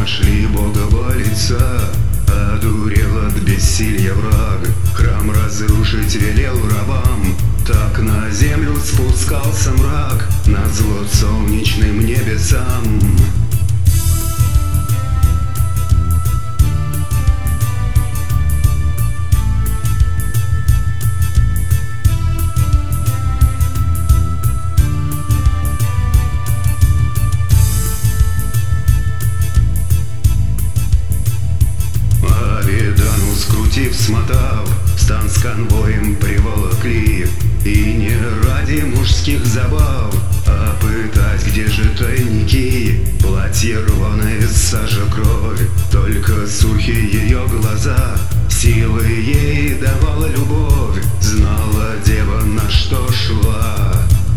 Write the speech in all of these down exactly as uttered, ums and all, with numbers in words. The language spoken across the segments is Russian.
нашли Бога лица, одурел от бессилья враг. Храм разрушить велел рабам, так на землю спускался мрак, назло солнечным небесам. Скрутив, смотав, стан с конвоем приволокли. И не ради мужских забав, а пытать, где же тайники. Платье рваное, сажа, кровь, только сухие ее глаза. Силы ей давала любовь, знала дева, на что шла.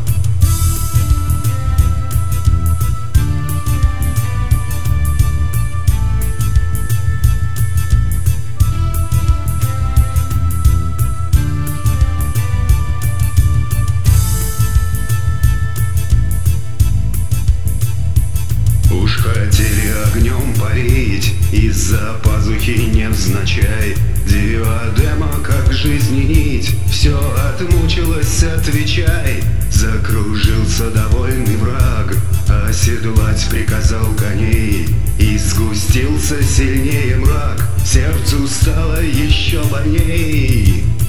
Уж хотели огнем парить, из-за пазухи невзначай. Диадема, как жизни нить, все отмучилось, отвечай. Закружился довольный враг, оседлать приказал коней. И сгустился сильнее мрак, сердцу стало еще больней.